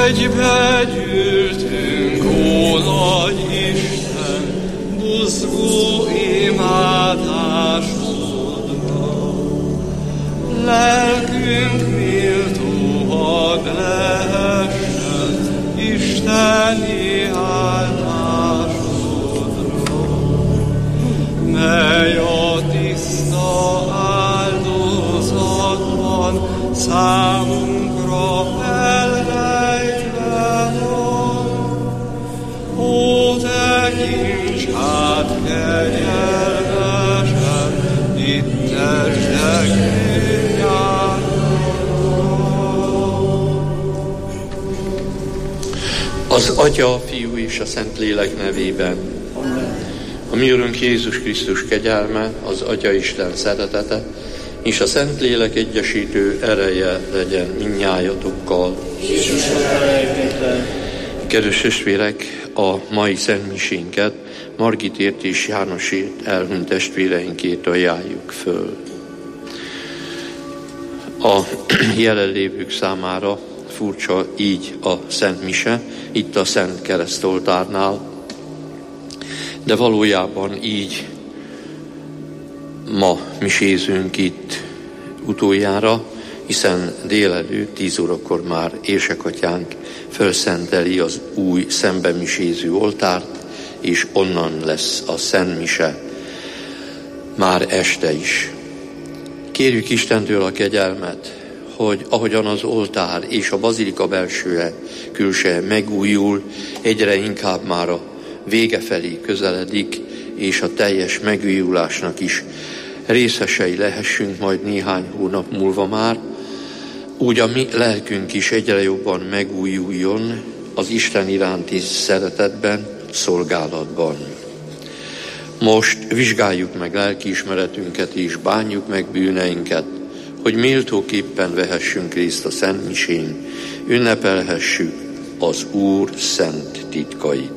Egybegyűltünk, ó nagy Isten, buzgó imádásodra. Lelkünk méltóak lehessen Isteni áldásodra, mely a tiszta áldozatban számunkra elrejtve van. Ó, tekints át kegyelmesen, ittesek az Atya, a Fiú és a Szentlélek nevében. A mi Urunk Jézus Krisztus kegyelme, az Atya Isten szeretete, és a Szentlélek egyesítő ereje legyen mindnyájatokkal. Kedves testvérek, a mai szentmisénket Margitért és Jánosért elhunyt testvéreinkét ajánljuk föl. A jelenlévők számára furcsa így a Szent Mise, itt a Szent Keresztoltárnál, de valójában így ma misézünk itt utoljára, hiszen délelőtt 10 órakor már érsekatyánk felszenteli az új szembemiséző oltárt, és onnan lesz a Szent Mise már este is. Kérjük Istentől a kegyelmet, hogy ahogyan az oltár és a bazilika belsője, külseje megújul, egyre inkább már a vége felé közeledik, és a teljes megújulásnak is részesei lehessünk majd néhány hónap múlva már, úgy a mi lelkünk is egyre jobban megújuljon az Isten iránti szeretetben, szolgálatban. Most vizsgáljuk meg lelkiismeretünket és bánjuk meg bűneinket, hogy méltóképpen vehessünk részt a Szent Misén, ünnepelhessük az Úr szent titkait.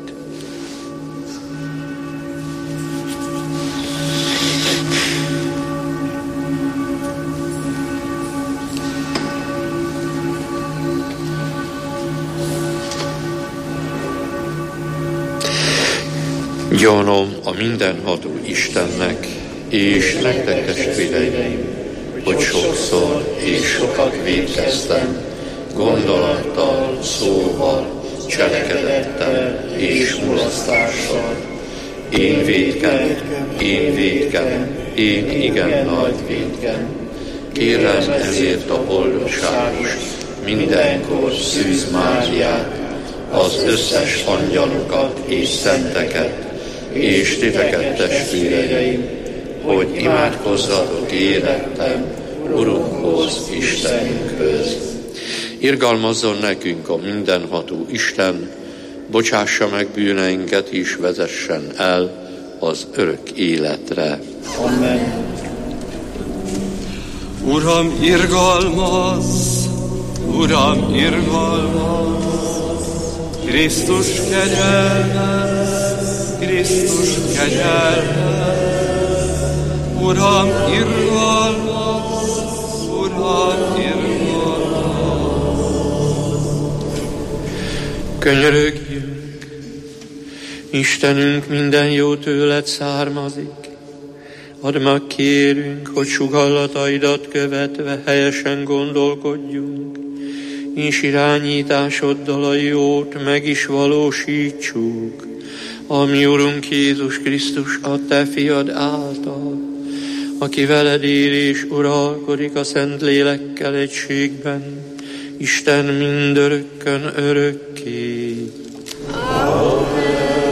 Gyanom a mindenható Istennek, és nektek testvéreim, hogy sokszor és sokat vétkeztem, gondolattal, szóval, cselekedettel és mulasztással. Én vétkem, én igen nagy vétkem. Kérem ezért a boldogságos, mindenkor Szűz Máriát, az összes angyalokat és szenteket, és titeket testvéreim, hogy imádkozzatok érettem Urunkhoz, Istenünkhöz. Irgalmazzon nekünk a mindenható Isten, bocsássa meg bűneinket és vezessen el az örök életre. Amen. Uram, irgalmazz! Uram, irgalmazz! Krisztus kegyelmez! Krisztus kegyelmez! Uram, irgalmazz! Uram, irgalmazz! Könyörögjünk! Istenünk, minden jó tőled származik. Add meg, kérünk, hogy sugallataidat követve helyesen gondolkodjunk, és irányításoddal a jót meg is valósítsuk, ami Urunk Jézus Krisztus a te fiad által, aki veled él és uralkodik a Szentlélekkel egységben, Isten mindörökkön örökké. Amen.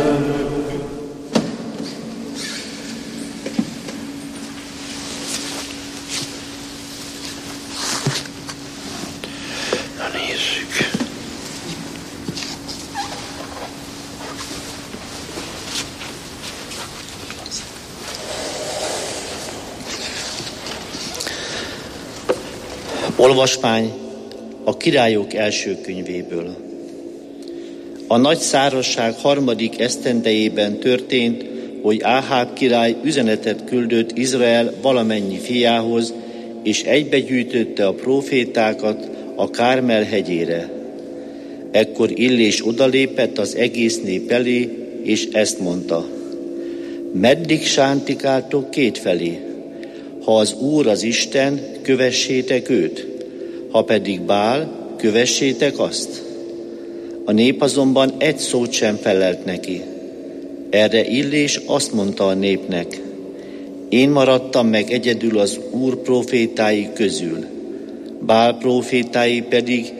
Olvasmány a Királyok első könyvéből. A nagy szárazság 3. esztendejében történt, hogy Áháb király üzenetet küldött Izrael valamennyi fiához, és egybegyűjtötte a prófétákat a Kármel hegyére. Ekkor Illés odalépett az egész nép elé, és ezt mondta: meddig sántikáltok kétfelé? Ha az Úr az Isten, kövessétek őt, ha pedig Bál, kövessétek azt. A nép azonban egy szót sem felelt neki. Erre Illés azt mondta a népnek: én maradtam meg egyedül az Úr prófétái közül, Bál prófétái pedig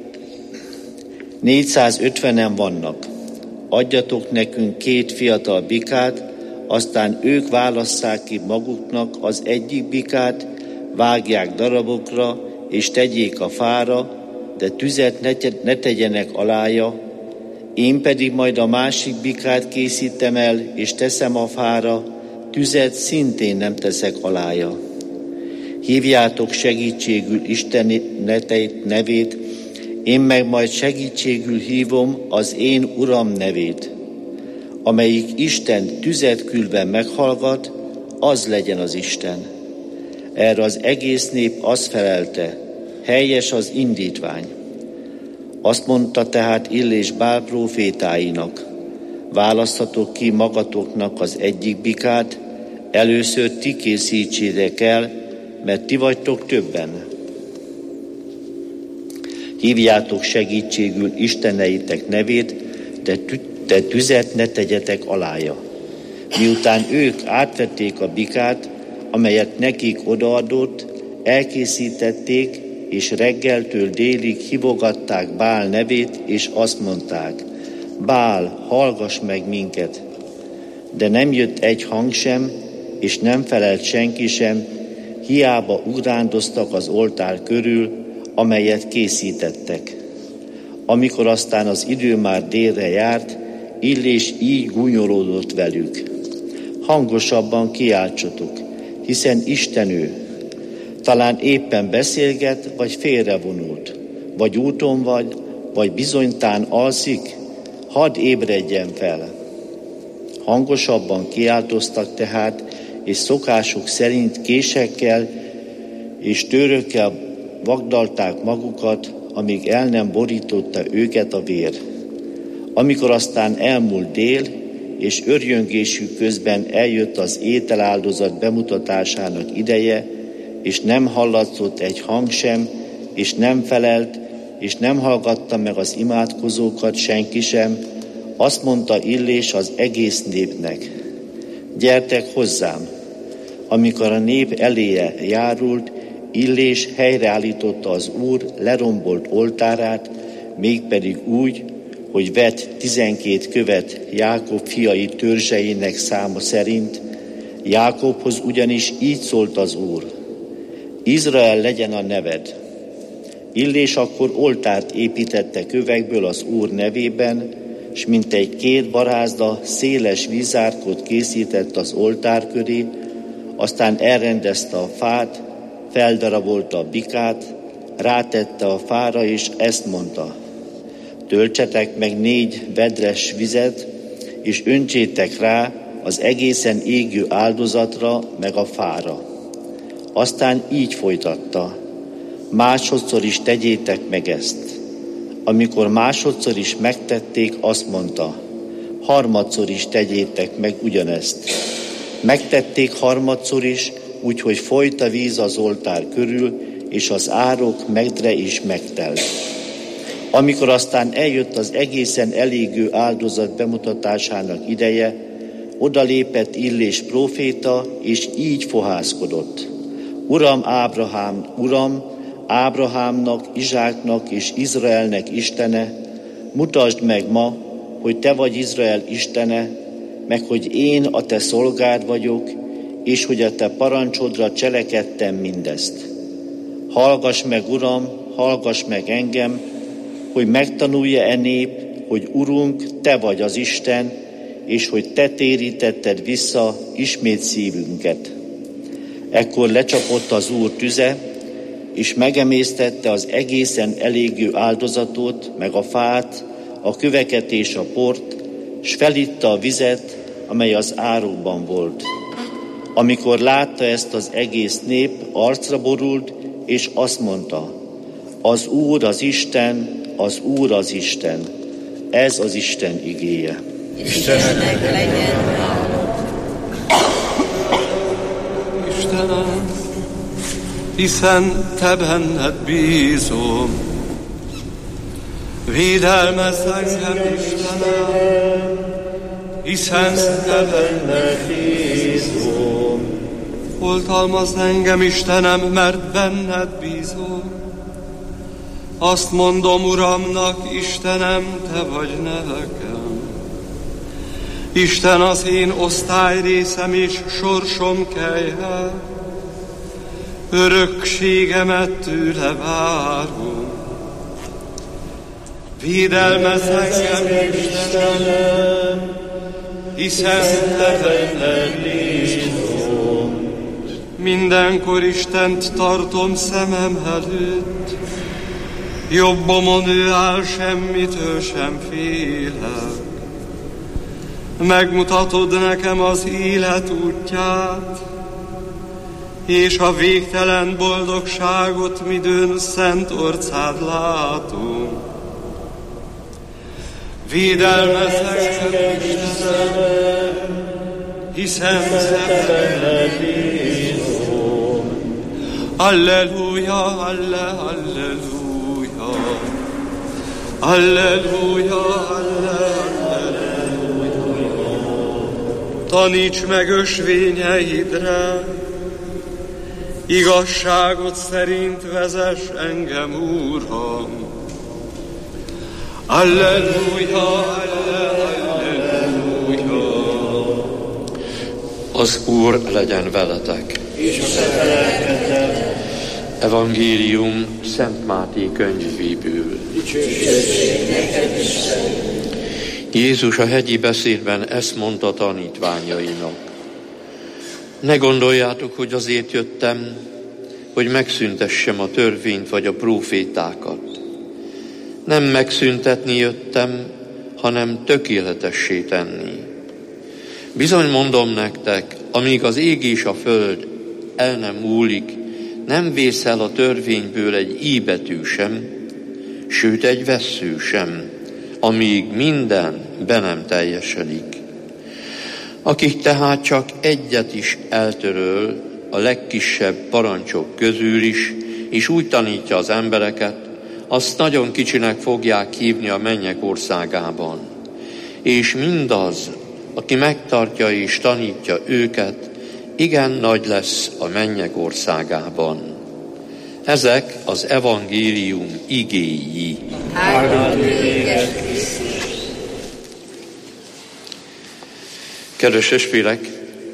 450-en vannak. Adjatok nekünk 2 fiatal bikát, aztán ők válasszák ki maguknak az egyik bikát, vágják darabokra, és tegyék a fára, de tüzet ne tegyenek alája, én pedig majd a másik bikát készítem el, és teszem a fára, tüzet szintén nem teszek alája. Hívjátok segítségül Isten nevét, én meg majd segítségül hívom az én Uram nevét. Amelyik Isten tüzet küldve meghallgat, az legyen az Isten. Erre az egész nép azt felelte: helyes az indítvány. Azt mondta tehát Illés Bál prófétáinak: választhatok ki magatoknak az egyik bikát, először ti készítsétek el, mert ti vagytok többen. Hívjátok segítségül isteneitek nevét, de tüzet ne tegyetek alája. Miután ők átvették a bikát, amelyet nekik odaadott, elkészítették, és reggeltől délig hívogatták Bál nevét, és azt mondták: Bál, hallgass meg minket! De nem jött egy hang sem, és nem felelt senki sem, hiába ugrándoztak az oltár körül, amelyet készítettek. Amikor aztán az idő már délre járt, Illés így gúnyolódott velük: hangosabban kiáltsatok, hiszen Isten ő. Talán éppen beszélget, vagy félrevonult, vagy úton vagy bizonytán alszik, hadd ébredjen fel. Hangosabban kiáltoztak tehát, és szokásuk szerint késekkel és tőrökkel vagdalták magukat, amíg el nem borította őket a vér. Amikor aztán elmúlt dél, és örjöngésük közben eljött az ételáldozat bemutatásának ideje, és nem hallatszott egy hang sem, és nem felelt, és nem hallgatta meg az imádkozókat senki sem, azt mondta Illés az egész népnek: gyertek hozzám! Amikor a nép eléje járult, Illés helyreállította az Úr lerombolt oltárát, mégpedig úgy, hogy vett 12 követ Jákob fiai törzseinek száma szerint. Jákobhoz ugyanis így szólt az Úr: Izrael legyen a neved. Illés akkor oltárt építette kövekből az Úr nevében, s mintegy 2 barázda széles vízárkot készített az oltár köré, aztán elrendezte a fát, feldarabolta a bikát, rátette a fára, és ezt mondta: töltsetek meg 4 vedres vizet, és öntsétek rá az egészen égő áldozatra, meg a fára. Aztán így folytatta: másodszor is tegyétek meg ezt. Amikor másodszor is megtették, azt mondta: harmadszor is tegyétek meg ugyanezt. Megtették harmadszor is, úgyhogy folyt a víz az oltár körül, és az árok megdre is megtelt. Amikor aztán eljött az egészen elégő áldozat bemutatásának ideje, odalépett Illés próféta, és így fohászkodott: Uram, Ábrahámnak, Izsáknak és Izraelnek Istene, mutasd meg ma, hogy te vagy Izrael Istene, meg hogy én a te szolgád vagyok, és hogy a te parancsodra cselekedtem mindezt. Hallgass meg, Uram, hallgass meg engem, hogy megtanulja nép, hogy Urunk, te vagy az Isten, és hogy te térítetted vissza ismét szívünket. Ekkor lecsapott az Úr tüze, és megemésztette az egészen elégő áldozatot, meg a fát, a köveket és a port, s felitta a vizet, amely az árokban volt. Amikor látta ezt az egész nép, arcra borult, és azt mondta: az Úr, az Isten, az Úr az Isten. Ez az Isten igéje. Istennek legyen Istenem, hiszen Te benned bízom. Védelmezz engem, Istenem, hiszen Te benned bízom. Oltalmazz engem, Istenem, mert benned bízom. Azt mondom Uramnak, Istenem, Te vagy nekem. Isten az én osztályrészem és sorsom kelyhe. Örökségemet tőle várom. Védelmezz engem, Istenem, hiszen Te benned bízom. Mindenkor Istent tartom szemem előtt, jobbomon ő áll, semmitől sem félek. Megmutatod nekem az élet útját, és a végtelen boldogságot, midőn szent orcád látom. Védelmezz engem, Istenem, hiszen Te benned bízom. Alleluja, alleluja, alleluja, alleluja. Taníts meg ösvényeidre, igazságot szerint vezess engem, Uram. Alleluja, alleluja. Az Úr legyen veletek. És a lelketek. Evangélium Szent Máté könyvéből. Jézus a hegyi beszédben ezt mondta tanítványainak. Ne gondoljátok, hogy azért jöttem, hogy megszüntessem a törvényt vagy a prófétákat. Nem megszüntetni jöttem, hanem tökéletessé tenni. Bizony mondom nektek, amíg az ég és a föld el nem múlik, nem vészel a törvényből egy i betű sem, sőt egy vessző sem, amíg minden be nem teljesedik. Akik tehát csak egyet is eltöröl a legkisebb parancsok közül is, és úgy tanítja az embereket, azt nagyon kicsinek fogják hívni a mennyek országában. És mindaz, aki megtartja és tanítja őket, igen nagy lesz a mennyek országában. Ezek az evangélium igéi. Kedves testvérek,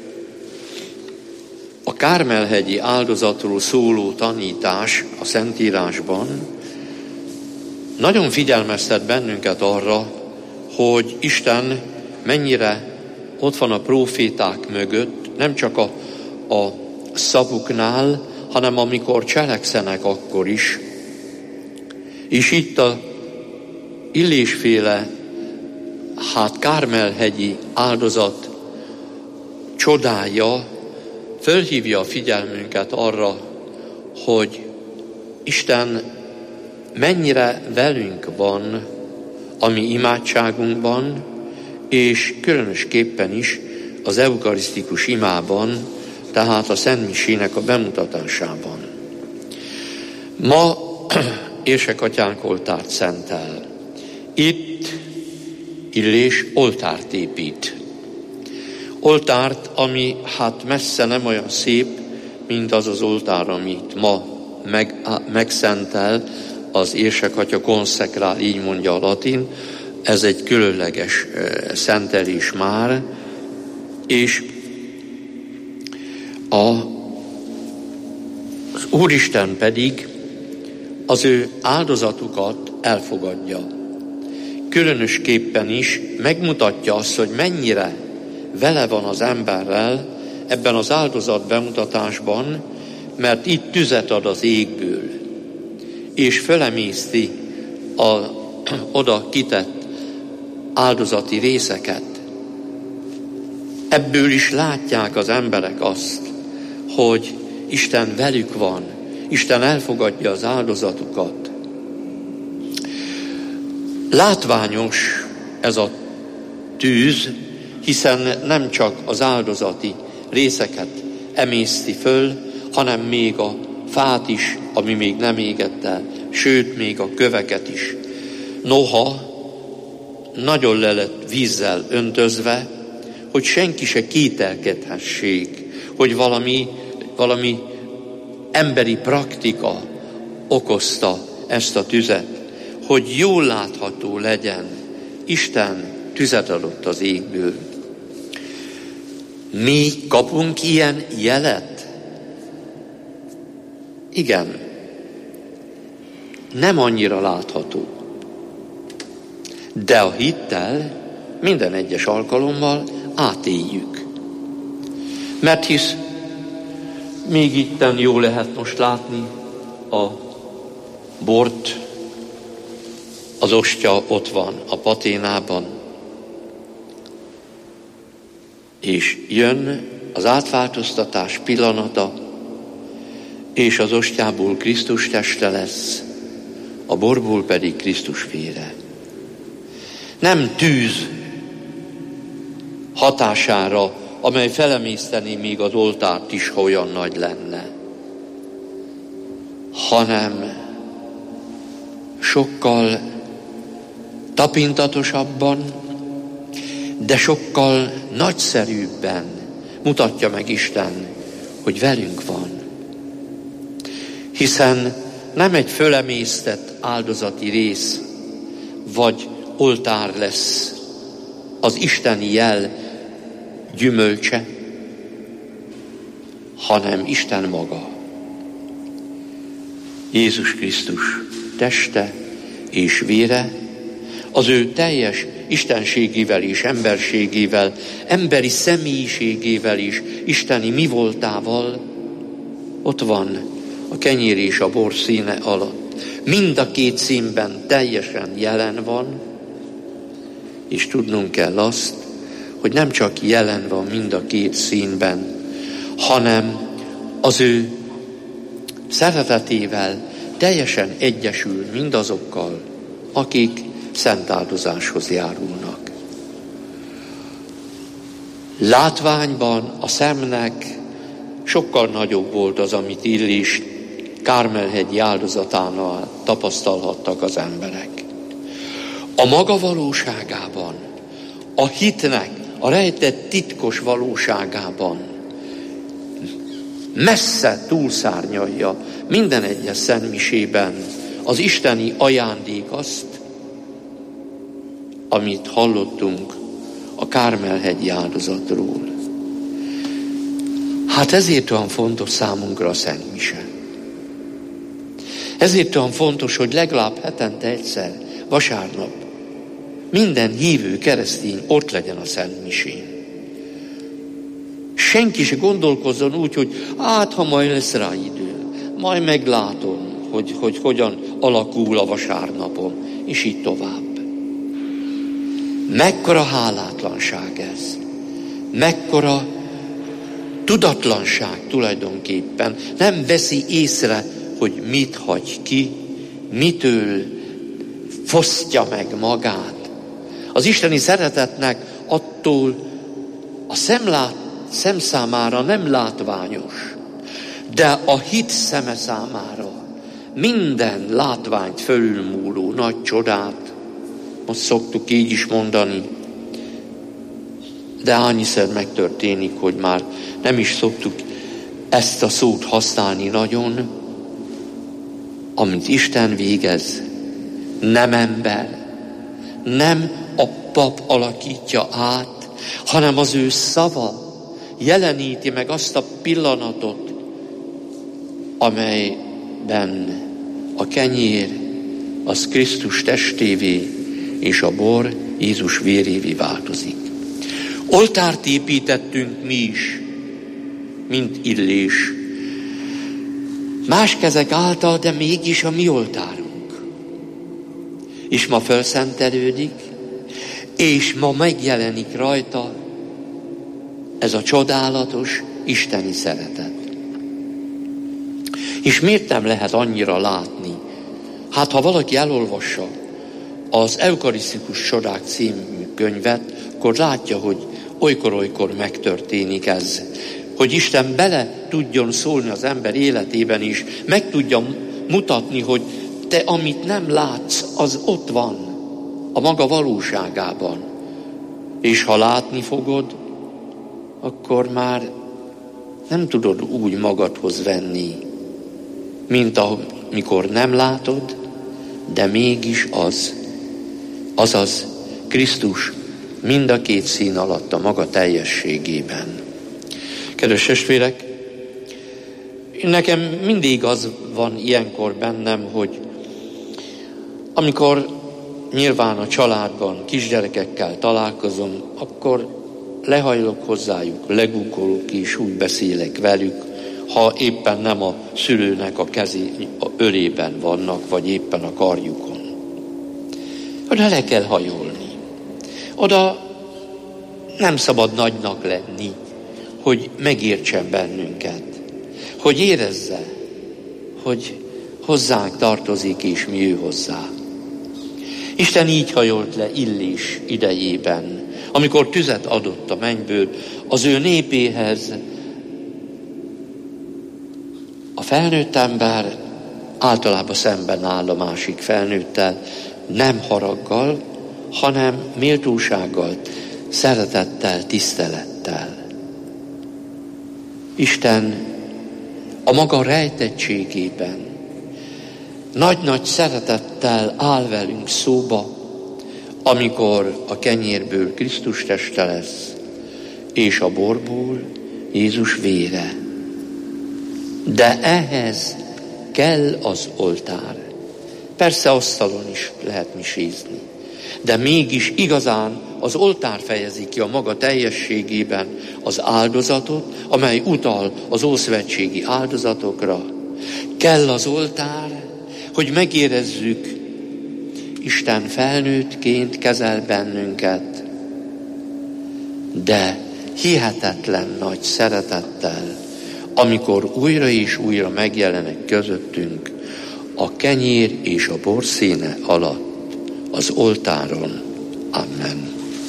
a Kármel-hegyi áldozatról szóló tanítás a Szentírásban nagyon figyelmeztet bennünket arra, hogy Isten mennyire ott van a próféták mögött, nem csak a szavuknál, hanem amikor cselekszenek, akkor is. És itt a Illésféle, Kármel-hegyi áldozat csodája fölhívja a figyelmünket arra, hogy Isten mennyire velünk van a mi imádságunkban, és különösképpen is az eukarisztikus imában, tehát a Szent Misének a bemutatásában. Ma Érsegatyánk oltárt szentel. Itt Illés oltárt épít. Oltárt, ami messze nem olyan szép, mint az az oltár, amit ma megszentel az Érsekatya konszekrál, így mondja a latin. Ez egy különleges szentelés már, és az Úristen pedig az ő áldozatukat elfogadja. Különösképpen is megmutatja azt, hogy mennyire vele van az emberrel ebben az áldozat bemutatásban, mert itt tüzet ad az égből, és fölemészti az oda kitett áldozati részeket. Ebből is látják az emberek azt, hogy Isten velük van, Isten elfogadja az áldozatukat. Látványos ez a tűz, hiszen nem csak az áldozati részeket emészti föl, hanem még a fát is, ami még nem égett el, sőt, még a köveket is. Noha nagyon le lett vízzel öntözve, hogy senki se kételkedhessék, hogy valami emberi praktika okozta ezt a tüzet, hogy jól látható legyen. Isten tüzet adott az égből. Mi kapunk ilyen jelet? Igen, nem annyira látható. De a hittel minden egyes alkalommal átéljük. Mert hisz még itten jó lehet most látni a bort, az ostya ott van a paténában, és jön az átváltoztatás pillanata, és az ostyából Krisztus teste lesz, a borból pedig Krisztus vére. Nem tűz hatására, amely felemészteni még az oltárt is, ha olyan nagy lenne, hanem sokkal tapintatosabban, de sokkal nagyszerűbben mutatja meg Isten, hogy velünk van. Hiszen nem egy fölemésztett áldozati rész, vagy oltár lesz az isteni jel gyümölcse, hanem Isten maga. Jézus Krisztus teste és vére, az ő teljes istenségével és emberségével, emberi személyiségével és isteni mi voltával ott van a kenyér és a bor színe alatt. Mind a két színben teljesen jelen van, és tudnunk kell azt, hogy nem csak jelen van mind a két színben, hanem az ő szeretetével teljesen egyesül mindazokkal, akik szent áldozáshoz járulnak. Látványban a szemnek sokkal nagyobb volt az, amit Illés Kármel-hegyi áldozatánál tapasztalhattak az emberek. A maga valóságában, a hitnek, a rejtett titkos valóságában messze túlszárnyalja minden egyes szentmisében az isteni ajándék azt, amit hallottunk a Kármel-hegyi áldozatról. Hát ezért olyan fontos számunkra a szentmise. Ezért olyan fontos, hogy legalább hetente egyszer, vasárnap minden hívő keresztény ott legyen a szentmisén. Senki se gondolkozzon úgy, hogy hát, ha majd lesz rá idő, majd meglátom, hogy hogyan alakul a vasárnapom, és így tovább. Mekkora hálátlanság ez, mekkora tudatlanság tulajdonképpen. Nem veszi észre, hogy mit hagy ki, mitől fosztja meg magát. Az isteni szeretetnek attól a szem számára nem látványos, de a hit szeme számára minden látványt fölülmúló nagy csodát, most szoktuk így is mondani, de annyiszor megtörténik, hogy már nem is szoktuk ezt a szót használni nagyon, amit Isten végez, nem ember, nem a pap alakítja át, hanem az ő szava jeleníti meg azt a pillanatot, amelyben a kenyér az Krisztus testévé, és a bor Jézus vérévé változik. Oltárt építettünk mi is, mint Illés. Más kezek által, de mégis a mi oltárunk. És ma felszentelődik, és ma megjelenik rajta ez a csodálatos isteni szeretet. És miért nem lehet annyira látni? Hát, ha valaki elolvassa az Eukarisztikus Csodák című könyvet, akkor látja, hogy olykor-olykor megtörténik ez. Hogy Isten bele tudjon szólni az ember életében is, meg tudja mutatni, hogy te, amit nem látsz, az ott van, a maga valóságában. És ha látni fogod, akkor már nem tudod úgy magadhoz venni, mint amikor nem látod, de mégis az. Azaz Krisztus mind a két szín alatt a maga teljességében. Kedves testvérek, nekem mindig az van ilyenkor bennem, hogy amikor nyilván a családban kisgyerekekkel találkozom, akkor lehajlok hozzájuk, legugolok és úgy beszélek velük, ha éppen nem a szülőnek a ölében vannak, vagy éppen a karjukon. Oda le kell hajolni. Oda nem szabad nagynak lenni, hogy megértsen bennünket. Hogy érezze, hogy hozzánk tartozik, és mi ő hozzá. Isten így hajolt le Illés idejében, amikor tüzet adott a mennyből az ő népéhez. A felnőtt ember általában szemben áll a másik felnőttel, nem haraggal, hanem méltósággal, szeretettel, tisztelettel. Isten a maga rejtettségében nagy-nagy szeretettel áll velünk szóba, amikor a kenyérből Krisztus teste lesz, és a borból Jézus vére. De ehhez kell az oltár. Persze asztalon is lehet misézni, de mégis igazán az oltár fejezi ki a maga teljességében az áldozatot, amely utal az ószövetségi áldozatokra. Kell az oltár, hogy megérezzük, Isten felnőttként kezel bennünket, de hihetetlen nagy szeretettel, amikor újra és újra megjelenik közöttünk a kenyér és a bor színe alatt az oltáron. Amen.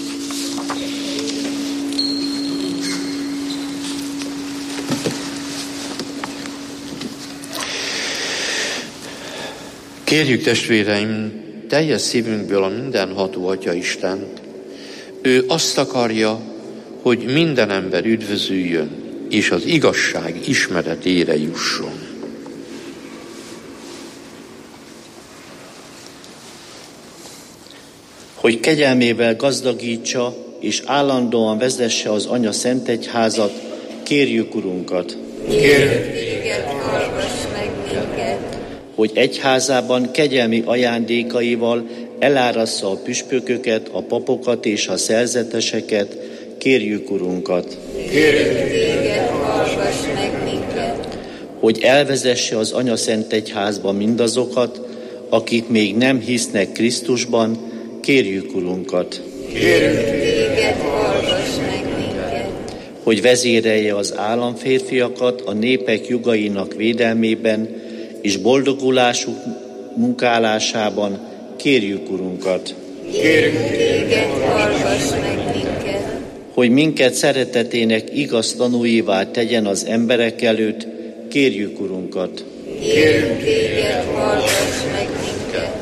Kérjük, testvéreim, teljes szívünkből a mindenható Atya Istent. Ő azt akarja, hogy minden ember üdvözüljön, és az igazság ismeretére jusson. Hogy kegyelmével gazdagítsa, és állandóan vezesse az Anya Szentegyházat, kérjük Urunkat. Kérjük téged, hallgass meg minket. Hogy egyházában kegyelmi ajándékaival elárassza a püspököket, a papokat és a szerzeteseket, kérjük Urunkat. Kérjük téged, hallgass meg minket. Hogy elvezesse az Anya Szentegyházba mindazokat, akik még nem hisznek Krisztusban, kérjük Urunkat. Kérjük téged, hallgass meg minket. Hogy vezérelje az államférfiakat a népek jogainak védelmében és boldogulásuk munkálásában, kérjük Urunkat. Kérjük téged, hallgass meg minket. Hogy minket szeretetének igaz tanúivá tegyen az emberek előtt, kérjük Urunkat. Kérjük téged, hallgass meg minket.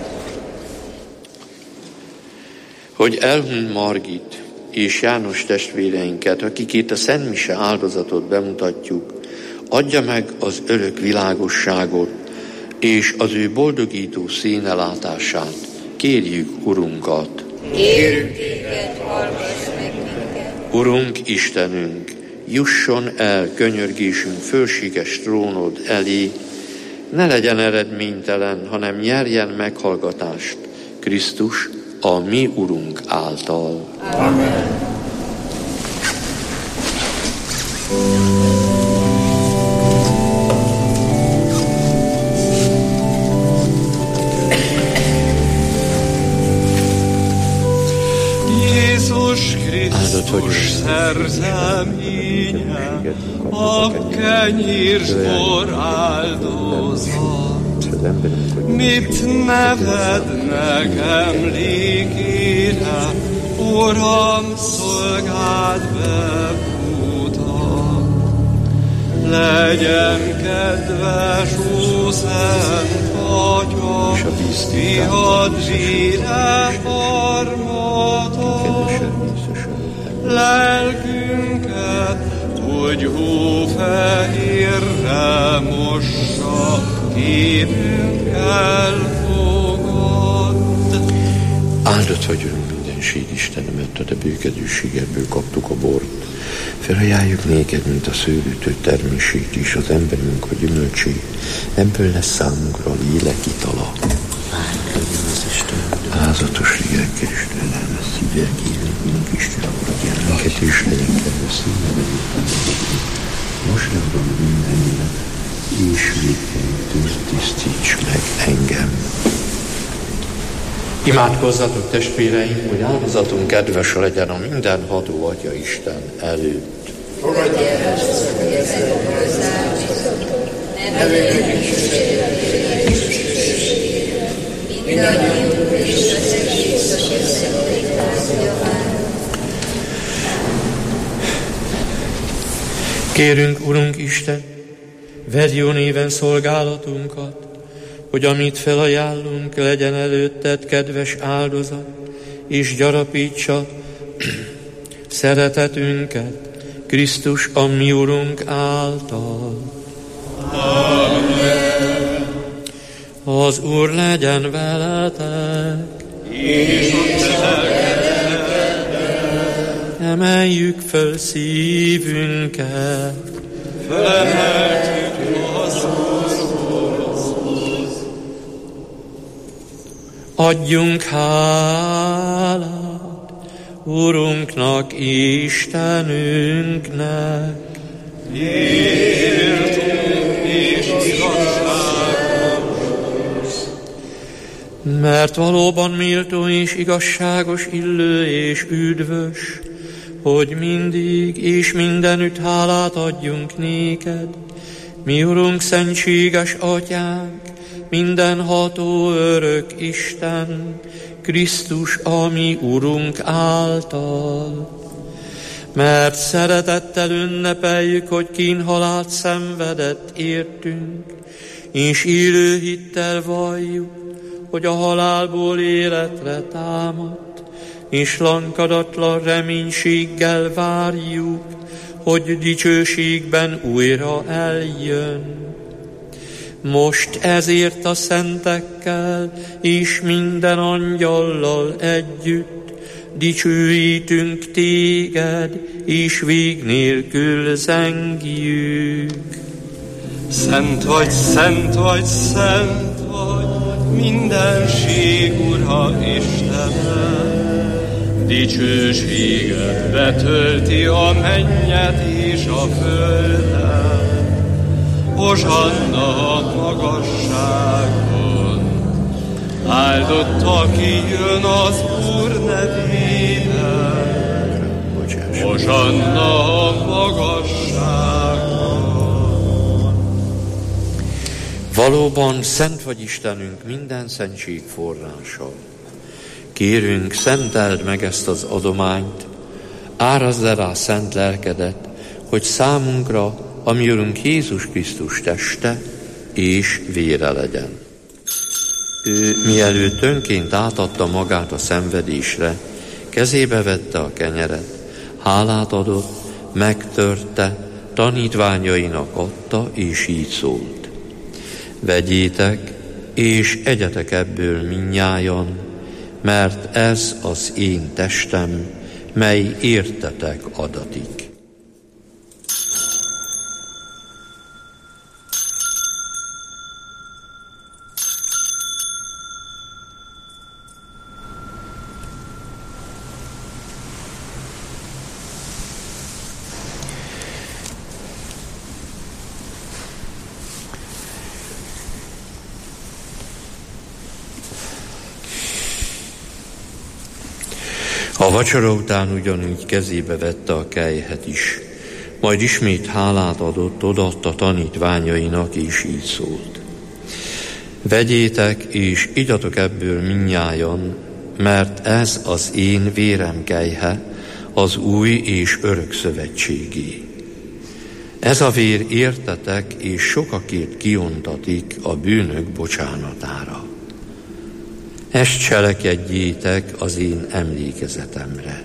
Hogy elhunyt Margit és János testvéreinket, akik itt a Szent Mise áldozatot bemutatjuk, adja meg az örök világosságot és az ő boldogító színelátását. Kérjük Urunkat. Kérjük téged, hallgass meg minket. Urunk Istenünk, jusson el könyörgésünk fölséges trónod elé, ne legyen eredménytelen, hanem nyerjen meghallgatást Krisztus, a mi Urunk által. Amen. Jézus Krisztus szerzeménye, a kenyér-bor áldozat. az emberünk, hogy mit nevednek emlékére, Uram, szolgáld befutam. Legyen kedves, ó Szent Atya, fihad vére harmatot, lelkünket, hogy hófehérre mossa, kérünk elfogadd. Áldott vagy, Urunk, mindenség Istenem, mert a te bőkedőségebből kaptuk a bort. Felajánljuk néked, mint a szőlőtő termését is, az emberünk a gyümölcsét. Ebből lesz számunkra a lélek itala. Ázatos lélekkel és tőlelmes szívvel kérünk, mint Isten, Urat jelenket, és legyen kedves szívvel. Most Uram, minden élet, és végeitől tisztíts meg engem. Imádkozzatok, testvéreim, hogy áldozatunk kedves legyen a mindenható Atya Isten előtt. Fogadj el azt, hogy ezek hozzáadott, neveljük is mindannyiunk és az egész Szentlélek javára. Kérünk, Urunk Isten, vedd jó néven szolgálatunkat, hogy amit felajánlunk, legyen előtted kedves áldozat, és gyarapítsa szeretetünket Krisztus a mi Urunk által. Amen. Az Úr legyen veletek, és emeljük föl szívünket, felemeltük az Úrhoz. Adjunk hálát Urunknak, Istenünknek. Méltó és igazságos. Mert valóban méltó és igazságos, illő és üdvös, hogy mindig és mindenütt hálát adjunk néked, mi Urunk, szentséges Atyánk, mindenható örök Isten, Krisztus a mi Urunk által. Mert szeretettel ünnepeljük, hogy kínhalált szenvedett értünk, és élő hittel valljuk, hogy a halálból életre támadt, és lankadatlan reménységgel várjuk, hogy dicsőségben újra eljön. Most ezért a szentekkel és minden angyallal együtt dicsőítünk téged, és vég nélkül zengjük. Szent vagy, szent vagy, szent vagy, mindenség Ura Istenem. Dicsőséget betölti a mennyet és a földet. Hozsanna a magasságon, áldott, aki jön az Úr nevében. Hozsanna a magasságon. Valóban szent vagy Istenünk, minden szentség forrása. Kérünk, szenteld meg ezt az adományt, árazd le rá szent lelkedet, hogy számunkra a mi Urunk Jézus Krisztus teste és vére legyen. Ő mielőtt önként átadta magát a szenvedésre, kezébe vette a kenyeret, hálát adott, megtörte, tanítványainak adta, és így szólt. Vegyétek, és egyetek ebből mindnyájan, mert ez az én testem, mely értetek adatik. A vacsora után ugyanígy kezébe vette a kelyhet is, majd ismét hálát adott, odaadta tanítványainak, és így szólt. Vegyétek és igyatok ebből mindnyájan, mert ez az én vérem kelyhe, az új és örök szövetségé. Ez a vér értetek és sokakért kiontatik a bűnök bocsánatára. Ezt cselekedjétek az én emlékezetemre.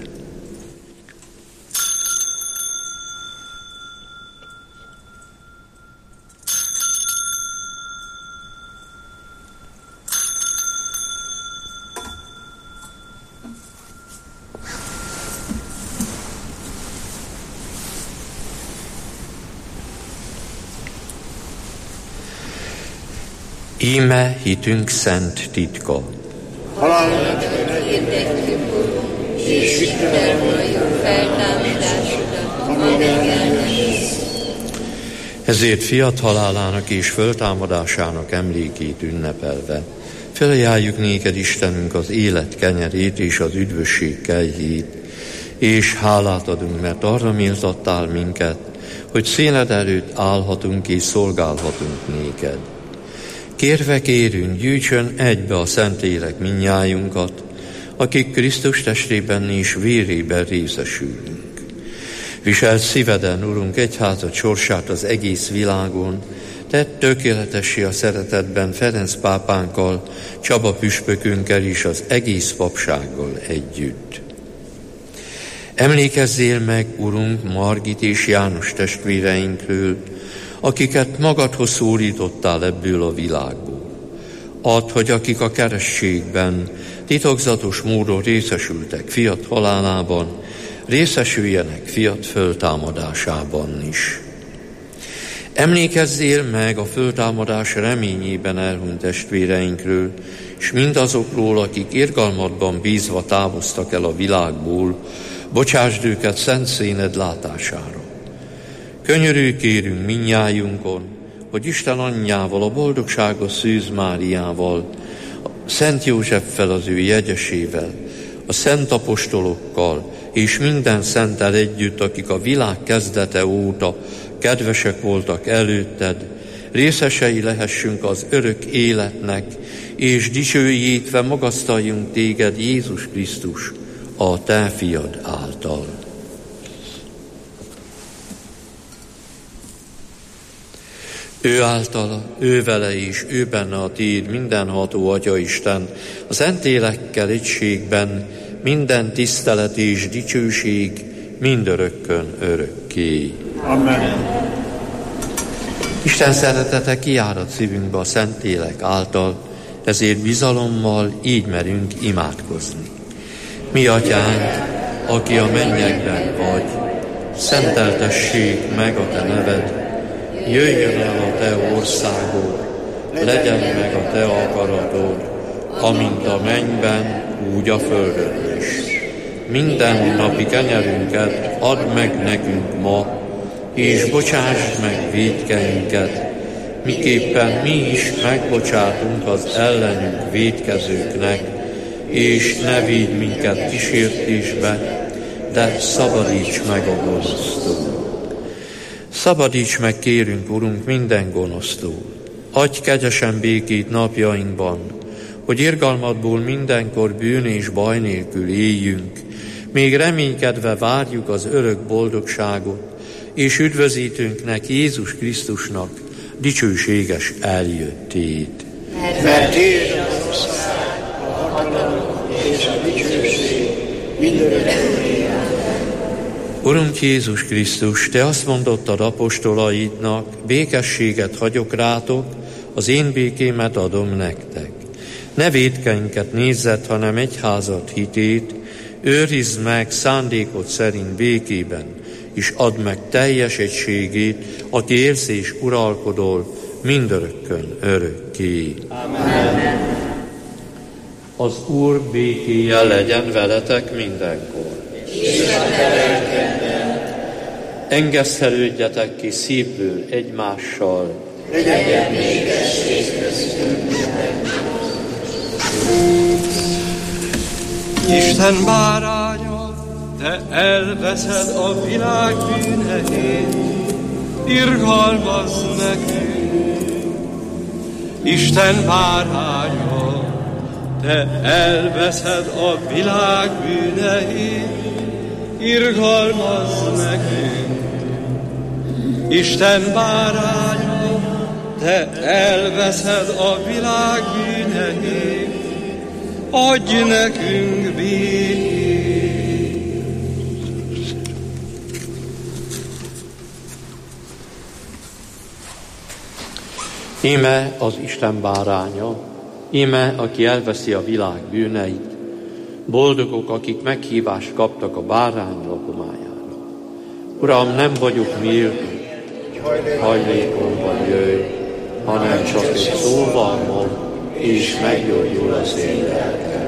Íme hitünk szent titka. Halálodat hirdetjük, Urunk, és hittel valljuk feltámadásodat, amíg eljössz. Ezért fiat halálának és föltámadásának emlékét ünnepelve, felajánljuk néked, Istenünk, az élet kenyerét és az üdvösség kejhét, és hálát adunk, mert arra méltattál minket, hogy színed előtt állhatunk és szolgálhatunk néked. Kérve kérünk, gyűjtsön egybe a Szentlélek mindnyájunkat, akik Krisztus testében és vérében részesülünk. Viselt szíveden, Urunk, egyházad sorsát az egész világon, tedd tökéletessé a szeretetben Ferenc pápánkkal, Csaba püspökünkkel és az egész papsággal együtt. Emlékezzél meg, Urunk, Margit és János testvéreinkről, akiket magadhoz szólítottál ebből a világból. Add, hogy akik a keresztségben titokzatos módon részesültek fiat halálában, részesüljenek fiat föltámadásában is. Emlékezzél meg a föltámadás reményében elhunyt testvéreinkről, és mindazokról, akik irgalmadban bízva távoztak el a világból, bocsásd őket szent színed látására. Könyörülj kérünk mindnyájunkon, hogy Isten anyjával, a boldogságos Szűz Máriával, a Szent Józseffel, az ő jegyesével, a szent apostolokkal és minden szenttel együtt, akik a világ kezdete óta kedvesek voltak előtted, részesei lehessünk az örök életnek, és dicsőítve magasztaljunk téged, Jézus Krisztus, a te fiad által. Ő általa, ő vele és ő benne a tiéd mindenható Atya Isten, a Szentlélekkel egységben minden tisztelet és dicsőség mindörökkön örökké. Amen. Isten szeretete kiárad szívünkbe a Szentlélek által, ezért bizalommal így merünk imádkozni. Mi Atyánk, aki a mennyekben vagy, szenteltessék meg a te neved, jöjjön el a te országod, legyen meg a te akaratod, amint a mennyben, úgy a földön is. Minden napi kenyerünket add meg nekünk ma, és bocsásd meg vétkeinket, miképpen mi is megbocsátunk az ellenünk vétkezőknek, és ne védj minket kísértésbe, de szabadíts meg a gonosztól. Szabadíts meg, kérünk, Urunk, minden gonosztól. Adj kegyesen békét napjainkban, hogy irgalmadból mindenkor bűn és baj nélkül éljünk, még reménykedve várjuk az örök boldogságot, és üdvözítőnknek, Jézus Krisztusnak dicsőséges eljöttét. Mert tiéd az ország, a hatalom és a dicsőség mindörökkön. Urunk Jézus Krisztus, te azt mondottad apostolaidnak, békességet hagyok rátok, az én békémet adom nektek. Ne vétkeinket nézzed, hanem egyházad hitét, őrizd meg szándékod szerint békében, és add meg teljes egységét, aki élsz és uralkodol mindörökkön örökké. Amen. Az Úr békéje legyen veletek mindenkor. Engesztelődjetek ki szívből egymással. Legyen békesség köztünk. Isten báránya, te elveszed a világ bűneit, irgalmazz nekünk. Isten báránya, te elveszed a világ bűneit, irgalmazz nekünk. Isten báránya, te elveszed a világ bűneit, adj nekünk békét. Íme az Isten báránya, íme, aki elveszi a világ bűneit. Boldogok, akik meghívást kaptak a bárány lakomájára. Uram, nem vagyok méltó, hajlékomban jöjj, hanem csak egy szóval mond, és meggyógyul az én lelkem.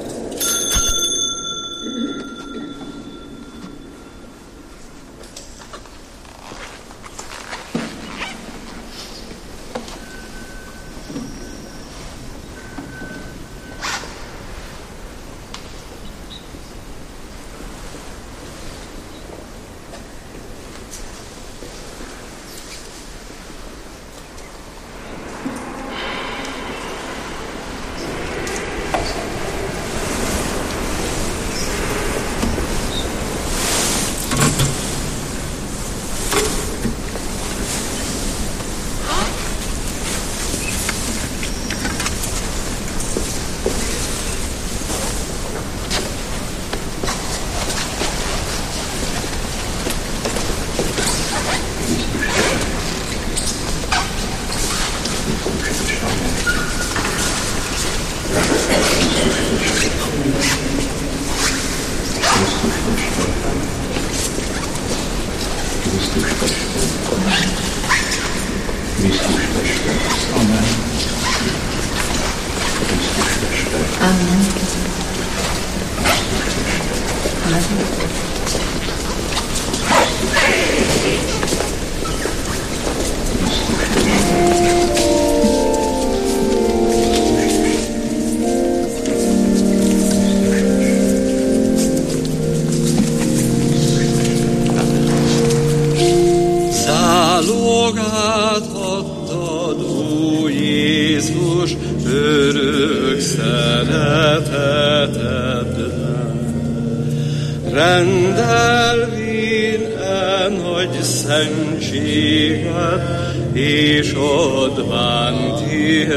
És adván ti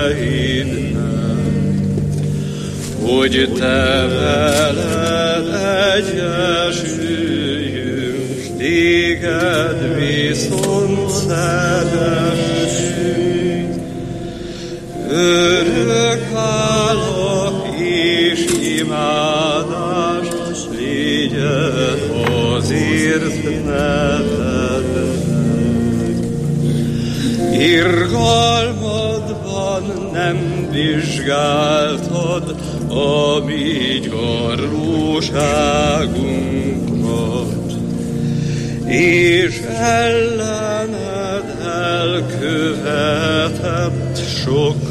helyidnek, hogy te veled egyesüljünk, téged viszont szeressünk. Örök hálak és imádás legyen azért nevednek. Irgalmadban nem vizsgáltad a mi gyarlóságunkat, és ellened elkövetett sok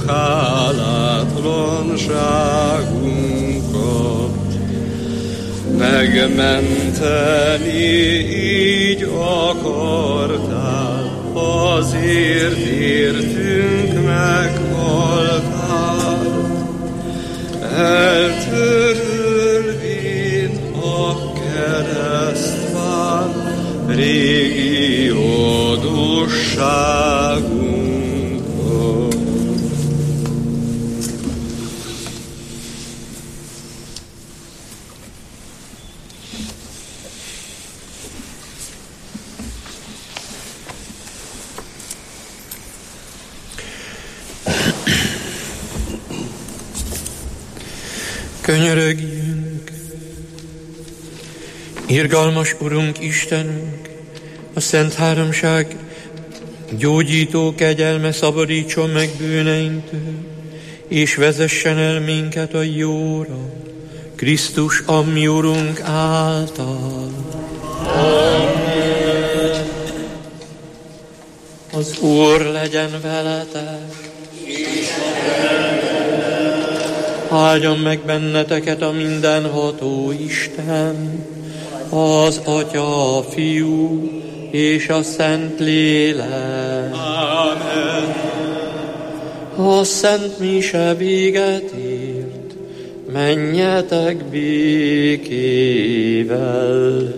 hálátlanságunkat. Megmenteni így akartál, azért értünk meghaltál. Eltörölvén a keresztván régi adósságunkat. Könyörögjünk! Irgalmas Urunk Istenünk, a Szent Háromság gyógyító kegyelme szabadítson meg bűneinktől, és vezessen el minket a jóra, Krisztus a mi Urunk által. Amen. Az Úr legyen veletek. Áldjon meg benneteket a mindenható Isten, az Atya, a Fiú és a Szent Lélek. Amen. A szent mise véget ért, menjetek békével.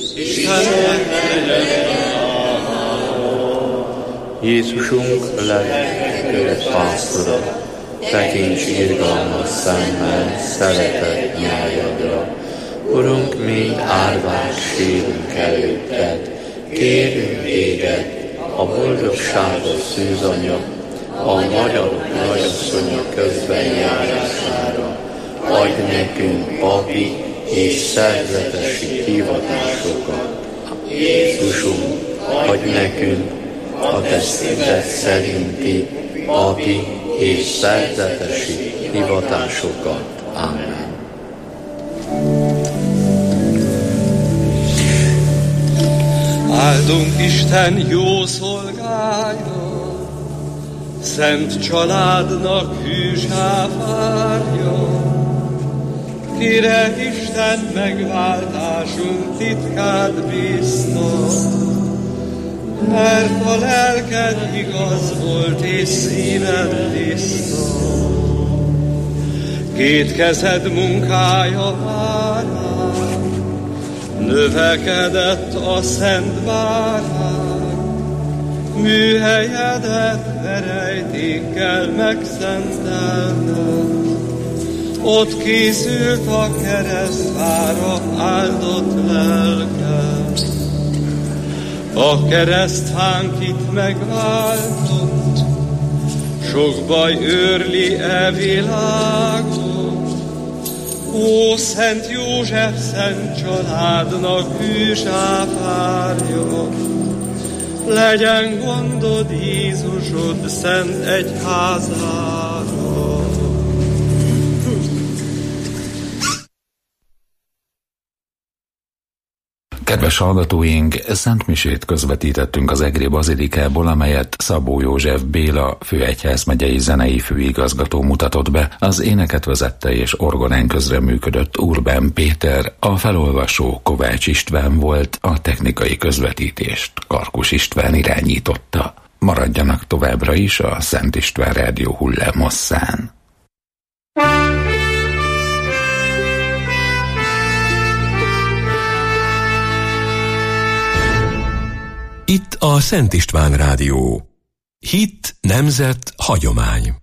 Jézusunk lelkes pásztora, tekints irgalmas szemmel szeretett nyájadra. Urunk, mi árvák sírunk előtted, kérünk téged, a boldogságos szűzanya, a magyarok nagyasszonyok közben járására. Adj nekünk papi és szerzetesi hivatásokat. Jézusunk, adj nekünk a te szíved szerinti papi és szerzetesi hivatásokat. Amen. Áldunk Isten jó szolgája, szent családnak hűsáfárja, kire Isten megváltásunk titkát bízta, mert a lelked igaz volt és szíved tiszta. Két kezed munkája várán, növekedett a szent bárány, műhelyedet verejtékkel megszentelted. Ott készült a keresztfára áldott lelked. A keresztfánk itt megváltott, sok baj őrli e világot. Ó, Szent József, szent családnak hűsáfárja, legyen gondod Jézusod szent egyházára. Kedves hallgatóink, szentmisét közvetítettünk az Egri Bazilikából, amelyet Szabó József Béla főegyházmegyei zenei főigazgató mutatott be. Az éneket vezette és orgonán közreműködött Urbán Péter, a felolvasó Kovács István volt, a technikai közvetítést Karkus István irányította. Maradjanak továbbra is a Szent István Rádió hullámhosszán. Itt a Szent István Rádió. Hit, nemzet, hagyomány.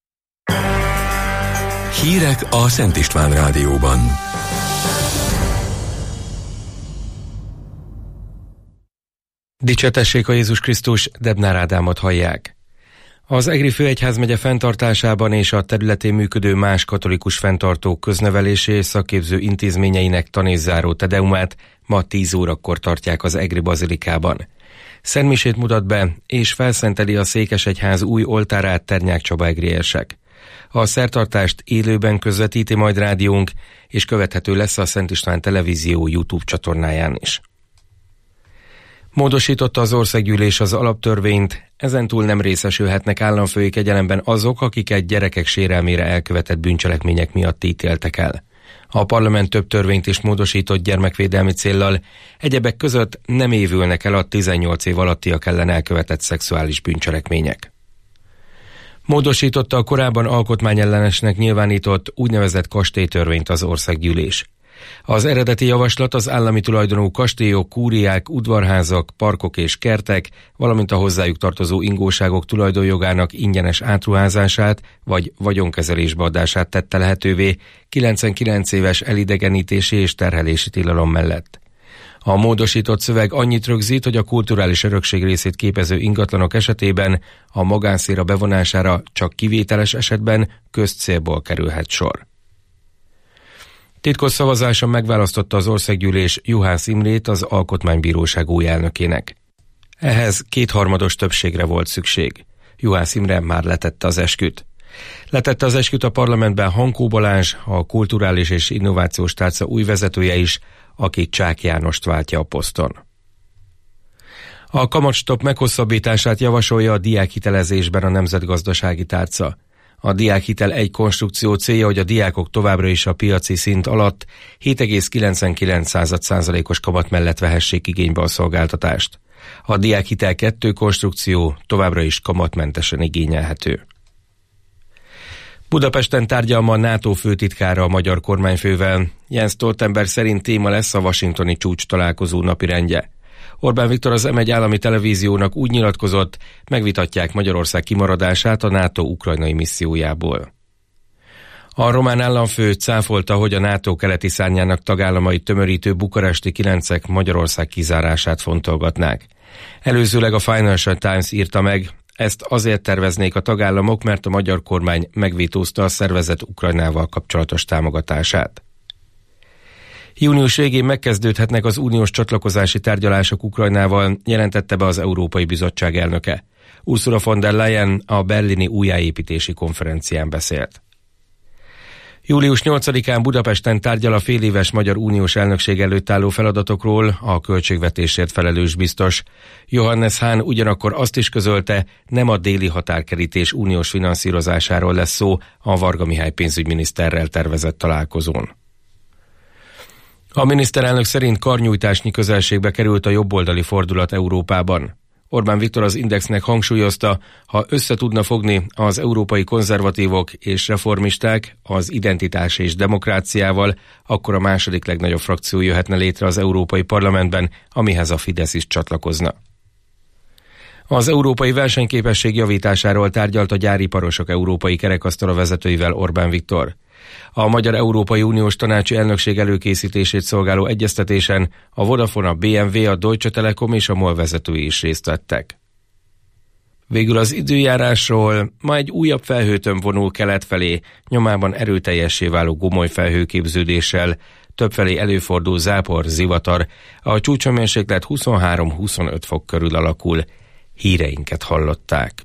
Hírek a Szent István Rádióban. Dicsőtessék a Jézus Krisztus, Debnár Ádámot hallják. Az Egri főegyházmegye fenntartásában és a területén működő más katolikus fenntartók köznevelési és szakképző intézményeinek tanézzáró tedeumát ma 10 órakor tartják az Egri Bazilikában. Szentmisét mutat be, és felszenteli a Székesegyház új oltárát Ternyák Csaba egri érsek. A szertartást élőben közvetíti majd rádiónk, és követhető lesz a Szent István Televízió YouTube csatornáján is. Módosította az országgyűlés az alaptörvényt, ezentúl nem részesülhetnek államfői kegyelemben azok, akiket gyerekek sérelmére elkövetett bűncselekmények miatt ítéltek el. A parlament több törvényt is módosított gyermekvédelmi céllal, egyebek között nem évülnek el a 18 év alattiak ellen elkövetett szexuális bűncselekmények. Módosította a korábban alkotmányellenesnek nyilvánított úgynevezett kastélytörvényt az országgyűlés. Az eredeti javaslat az állami tulajdonú kastélyok, kúriák, udvarházak, parkok és kertek, valamint a hozzájuk tartozó ingóságok tulajdonjogának ingyenes átruházását vagy vagyonkezelésbe adását tette lehetővé 99 éves elidegenítési és terhelési tilalom mellett. A módosított szöveg annyit rögzít, hogy a kulturális örökség részét képező ingatlanok esetében a magánszféra bevonására csak kivételes esetben közcélból kerülhet sor. Titkos szavazáson megválasztotta az országgyűlés Juhász Imrét az Alkotmánybíróság új elnökének. Ehhez 2/3 többségre volt szükség. Juhász Imre már letette az esküt. Letette az esküt a parlamentben Hankó Balázs, a Kulturális és Innovációs Tárca új vezetője is, aki Csák Jánost váltja a poszton. A kamatstop meghosszabbítását javasolja a diákhitelezésben a Nemzetgazdasági Tárca. A diákhitel egy konstrukció célja, hogy a diákok továbbra is a piaci szint alatt 7,99%-os kamat mellett vehessék igénybe a szolgáltatást. A diákhitel 2 konstrukció továbbra is kamatmentesen igényelhető. Budapesten tárgyal ma a NATO főtitkára a magyar kormányfővel. Jens Stoltenberg szerint téma lesz a washingtoni csúcs találkozó napirendje. Orbán Viktor az M1 állami televíziónak úgy nyilatkozott, megvitatják Magyarország kimaradását a NATO ukrajnai missziójából. A román államfő cáfolta, hogy a NATO keleti szárnyának tagállamait tömörítő bukaresti 9-ek Magyarország kizárását fontolgatnák. Előzőleg a Financial Times írta meg, ezt azért terveznék a tagállamok, mert a magyar kormány megvétózta a szervezet Ukrajnával kapcsolatos támogatását. Június végén megkezdődhetnek az uniós csatlakozási tárgyalások Ukrajnával, jelentette be az Európai Bizottság elnöke. Ursula von der Leyen a berlini újjáépítési konferencián beszélt. Július 8-án Budapesten tárgyal a féléves magyar uniós elnökség előtt álló feladatokról a költségvetésért felelős biztos. Johannes Hahn ugyanakkor azt is közölte, nem a déli határkerítés uniós finanszírozásáról lesz szó a Varga Mihály pénzügyminiszterrel tervezett találkozón. A miniszterelnök szerint karnyújtásnyi közelségbe került a jobboldali fordulat Európában. Orbán Viktor az Indexnek hangsúlyozta, ha összetudna fogni az európai konzervatívok és reformisták az identitás és demokráciával, akkor a második legnagyobb frakció jöhetne létre az Európai Parlamentben, amihez a Fidesz is csatlakozna. Az európai versenyképesség javításáról tárgyalt a gyáriparosok európai kerekasztala vezetőivel Orbán Viktor. A Magyar Európai Uniós Tanácsi Elnökség előkészítését szolgáló egyeztetésen a Vodafone, a BMW, a Deutsche Telekom és a MOL vezetői is részt vettek. Végül az időjárásról, ma egy újabb felhőtömb vonul kelet felé, nyomában erőteljessé váló gomoly felhőképződéssel, többfelé előfordul zápor, zivatar, a csúcshőmérséklet 23-25 fok körül alakul. Híreinket hallották.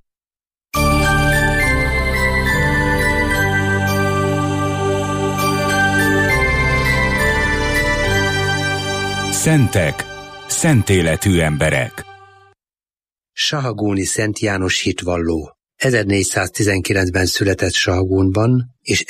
Szentek, szentéletű emberek. Sahagúni Szent János hitvalló. 1419-ben született Sahagúnban, és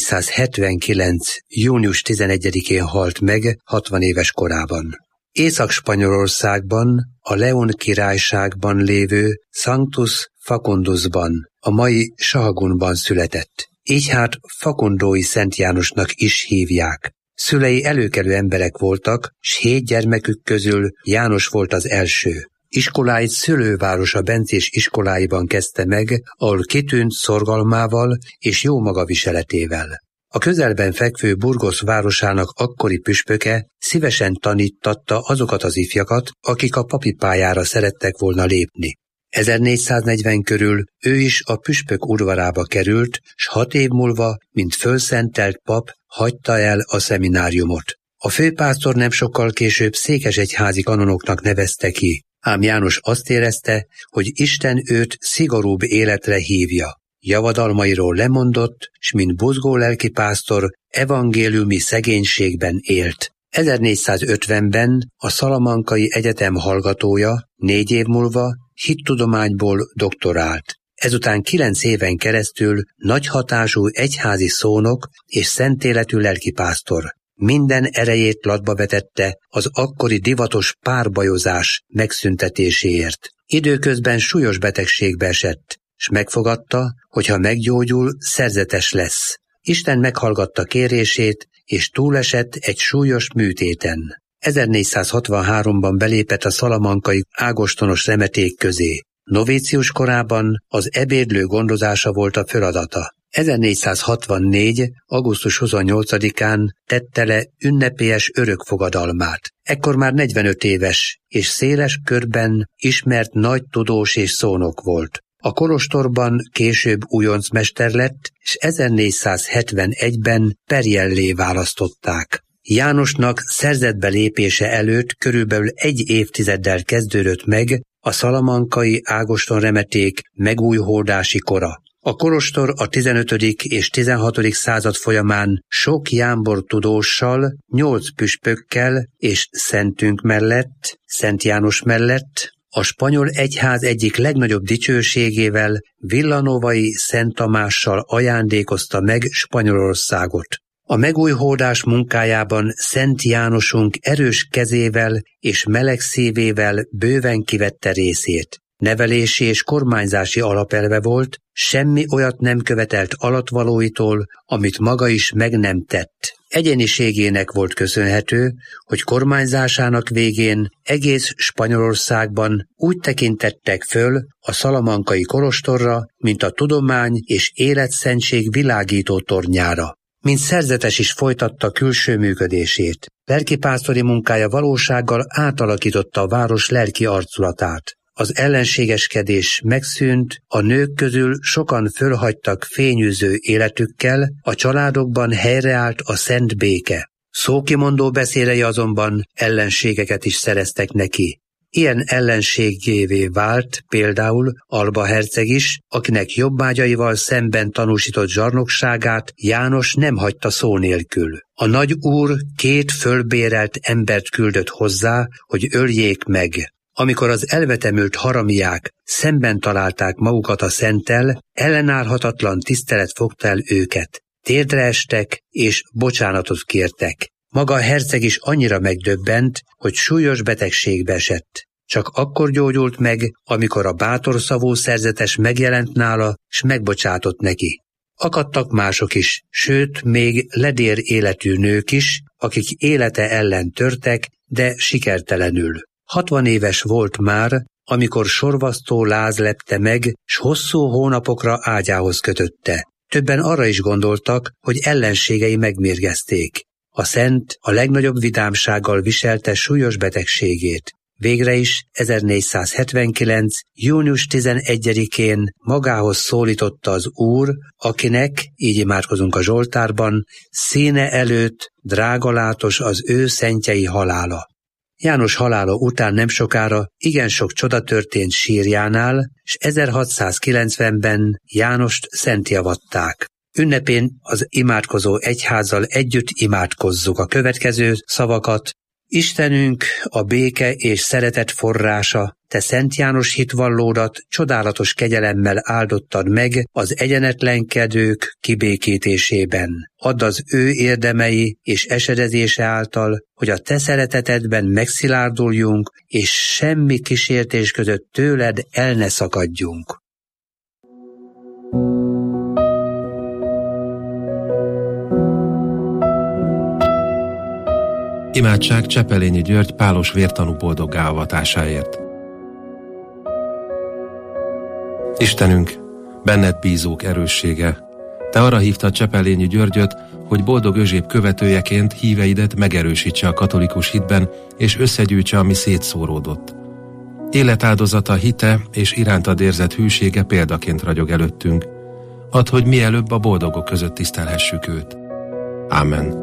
1479. június 11-én halt meg 60 éves korában. Észak-Spanyolországban, a León királyságban lévő Sanctus Facundusban, a mai Sahagúnban született. Így hát Facundói Szent Jánosnak is hívják. Szülei előkelő emberek voltak, s 7 gyermekük közül János volt az első. Iskoláit szülővárosa Bencés iskoláiban kezdte meg, ahol kitűnt szorgalmával és jó magaviseletével. A közelben fekvő Burgos városának akkori püspöke szívesen tanítatta azokat az ifjakat, akik a papi pályára szerettek volna lépni. 1440 körül ő is a püspök udvarába került, s 6 év múlva, mint fölszentelt pap, hagyta el a szemináriumot. A főpásztor nem sokkal később székesegyházi kanonoknak nevezte ki, ám János azt érezte, hogy Isten őt szigorúbb életre hívja. Javadalmairól lemondott, s mint buzgó lelkipásztor evangéliumi szegénységben élt. 1450-ben a Szalamankai Egyetem hallgatója, 4 év múlva hittudományból doktorált. Ezután 9 éven keresztül nagy hatású egyházi szónok és szentéletű lelkipásztor. Minden erejét latba vetette az akkori divatos párbajozás megszüntetéséért. Időközben súlyos betegségbe esett, s megfogadta, hogy ha meggyógyul, szerzetes lesz. Isten meghallgatta kérését, és túlesett egy súlyos műtéten. 1463-ban belépett a szalamankai ágostonos remeték közé. Novícius korában az ebédlő gondozása volt a feladata. 1464. augusztus 28-án tette le ünnepélyes örökfogadalmát. Ekkor már 45 éves, és széles körben ismert nagy tudós és szónok volt. A kolostorban később újoncmester lett, és 1471-ben perjellé választották. Jánosnak szerzetbe lépése előtt körülbelül 1 évtizeddel kezdődött meg a szalamankai ágostonremeték megújhódási kora. A kolostor a 15. és 16. század folyamán sok jámbor tudóssal, 8 püspökkel és szentünk mellett, Szent János mellett, a spanyol egyház egyik legnagyobb dicsőségével, Villanovai Szent Tamással ajándékozta meg Spanyolországot. A megújhódás munkájában Szent Jánosunk erős kezével és meleg szívével bőven kivette részét. nevelési és kormányzási alapelve volt, semmi olyat nem követelt alattvalóitól, amit maga is meg nem tett. Egyéniségének volt köszönhető, hogy kormányzásának végén egész Spanyolországban úgy tekintettek föl a szalamankai kolostorra, mint a tudomány és életszentség világító tornyára. Mint szerzetes is folytatta külső működését. Lelkipásztori munkája valósággal átalakította a város lelki arculatát. Az ellenségeskedés megszűnt, a nők közül sokan fölhagytak fényűző életükkel, a családokban helyreállt a szent béke. Szókimondó beszédei azonban ellenségeket is szereztek neki. Ilyen ellenségévé vált például Alba herceg is, akinek jobbágyaival szemben tanúsított zsarnokságát János nem hagyta szó nélkül. A nagy úr 2 fölbérelt embert küldött hozzá, hogy öljék meg. Amikor az elvetemült haramiák szemben találták magukat a szenttel, ellenállhatatlan tisztelet fogta el őket. Térdre estek és bocsánatot kértek. Maga a herceg is annyira megdöbbent, hogy súlyos betegségbe esett. Csak akkor gyógyult meg, amikor a bátor szavú szerzetes megjelent nála, s megbocsátott neki. Akadtak mások is, sőt, még ledér életű nők is, akik élete ellen törtek, de sikertelenül. 60 éves volt már, amikor sorvasztó láz lepte meg, s hosszú hónapokra ágyához kötötte. Többen arra is gondoltak, hogy ellenségei megmérgezték. A szent a legnagyobb vidámsággal viselte súlyos betegségét. Végre is 1479. június 11-én magához szólította az Úr, akinek, így imádkozunk a Zsoltárban, színe előtt drágalátos az ő szentjei halála. János halála után nem sokára igen sok csoda történt sírjánál, s 1690-ben Jánost szentjavatták. Ünnepén az imádkozó egyházzal együtt imádkozzuk a következő szavakat. Istenünk, a béke és szeretet forrása, te Szent János hitvallódat csodálatos kegyelemmel áldottad meg az egyenetlenkedők kibékítésében. Add az ő érdemei és esedezése által, hogy a te szeretetedben megszilárduljunk, és semmi kísértés között tőled el ne szakadjunk. Imádság Csepelényi György pálos vértanú boldoggá avatásáért. Istenünk, benned bízók erőssége, te arra hívtad Csepelényi Györgyöt, hogy boldog Özséb követőjeként híveidet megerősítse a katolikus hitben, és összegyűjtse, ami szétszóródott. Életáldozata, hite és irántad érzett hűsége példaként ragyog előttünk. Add, hogy mielőbb a boldogok között tisztelhessük őt. Ámen.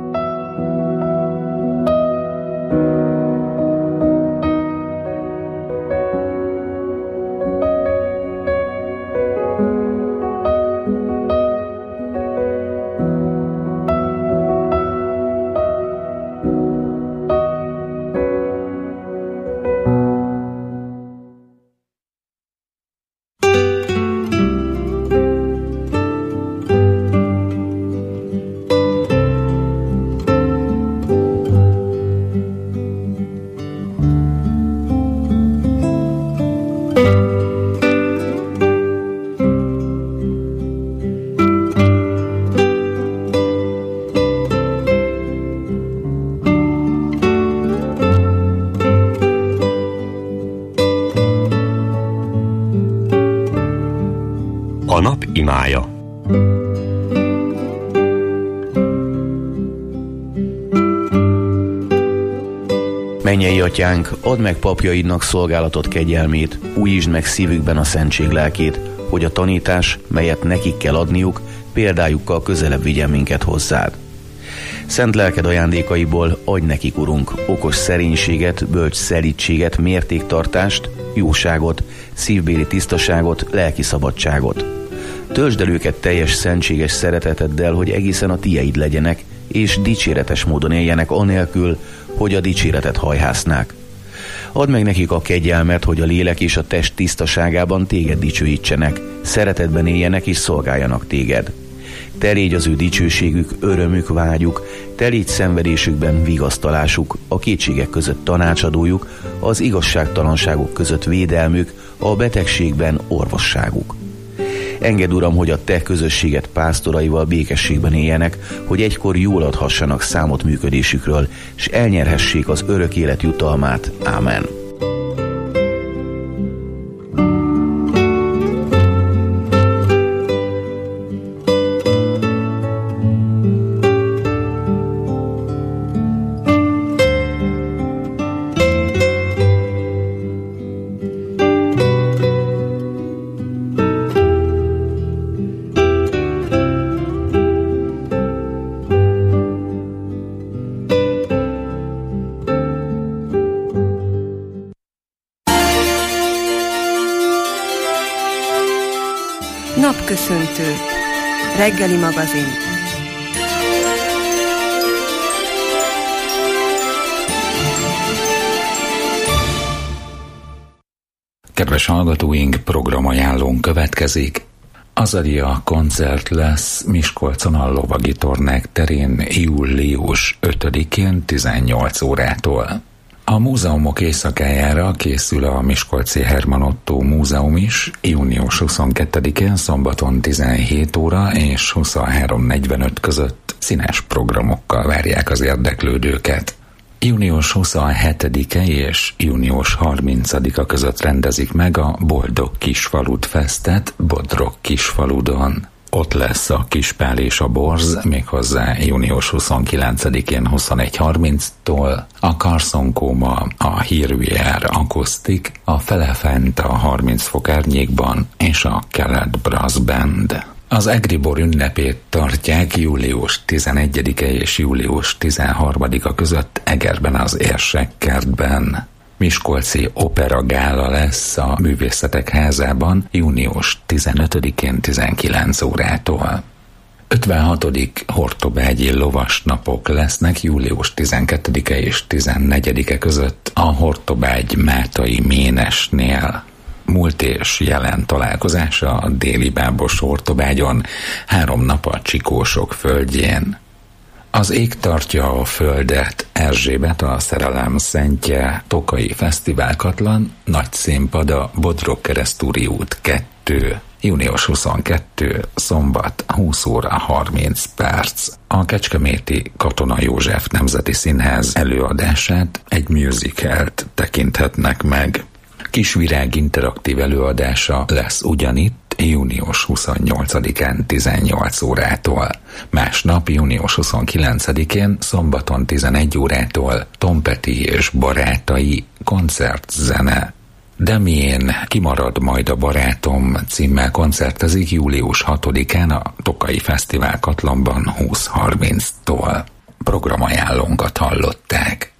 A nap imája. Mennyei Atyánk, add meg papjaidnak szolgálatot kegyelmét, újítsd meg szívükben a szentség lelkét, hogy a tanítás, melyet nekik kell adniuk, példájukkal közelebb vigyen minket hozzád. Szent lelked ajándékaiból adj nekik, Urunk, okos szerénységet, bölcs szelídséget, mértéktartást, jóságot, szívbéli tisztaságot, lelki szabadságot. Töltsd el őket teljes szentséges szereteteddel, hogy egészen a tieid legyenek, és dicséretes módon éljenek anélkül, hogy a dicséretet hajhásznák. Add meg nekik a kegyelmet, hogy a lélek és a test tisztaságában téged dicsőítsenek, szeretetben éljenek és szolgáljanak téged. Te légy az ő dicsőségük, örömük, vágyuk, te légy szenvedésükben vigasztalásuk, a kétségek között tanácsadójuk, az igazságtalanságok között védelmük, a betegségben orvosságuk. Engedd, Uram, hogy a te közösséget pásztoraival békességben éljenek, hogy egykor jól adhassanak számot működésükről, és elnyerhessék az örök élet jutalmát. Ámen. Napköszöntő. Reggeli magazin. Kedves hallgatóink, programajánlón következik. Azaria koncert lesz Miskolcon a Lovagi Tornák terén július 5-én 18 órától. A múzeumok éjszakájára készül a Miskolci Herman Ottó Múzeum is, június 22-én szombaton 17 óra és 23:45 között színes programokkal várják az érdeklődőket. Június 27-e és június 30-a között rendezik meg a Boldog Kisfalut Festet Bodrog Kisfaludon. Ott lesz a Kispál és a Borz, méghozzá június 29-én 21:30-tól, a Carson Coma, a Here We Are akusztik, a Felefent a 30 fok árnyékban és a Kelet Brass Band. Az Egribor ünnepét tartják július 11-e és július 13-a között Egerben az Érsekkertben. Miskolci Opera Gála lesz a Művészetek Házában június 15-én 19 órától. 56. Hortobágyi lovasnapok lesznek július 12-e és 14-e között a Hortobágy Mátai Ménesnél. Múlt és jelen találkozása a Déli Bábos Hortobágyon 3 nap a Csikósok földjén. Az Ég tartja a földet, Erzsébet a Szerelem szentje, Tokai Fesztiválkatlan, nagy színpad a Bodrog Keresztúri út 2, június 22, szombat 20 óra 30 perc. A kecskeméti Katona József Nemzeti Színház előadását, egy musicalt tekinthetnek meg. Kisvirág interaktív előadása lesz ugyanitt, június 28-án 18 órától. Másnap, június 29-én, szombaton 11 órától Tompeti és Barátai koncertzene. Demién Kimarad majd a barátom címmel koncertezik július 6-án a Tokai Fesztivál Katlanban 20:30-tól. Programajánlónkat hallották.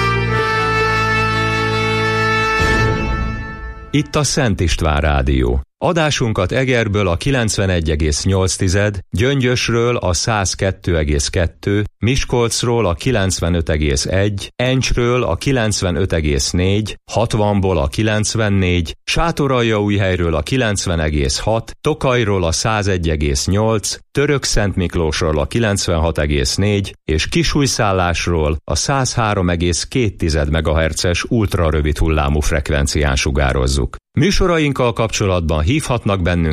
Itt a Szent István Rádió. Adásunkat Egerből a 91,8, Gyöngyösről a 102,2, Miskolcról a 95,1, Encsről a 95,4, 60-ból a 94, Sátoraljaújhelyről a 90,6, Tokajról a 101,8, Törökszentmiklósról a 96,4 és Kisújszállásról a 103,2 MHz-es ultrarövid hullámú frekvencián sugározzuk. Műsorainkkal kapcsolatban hívhatnak bennünket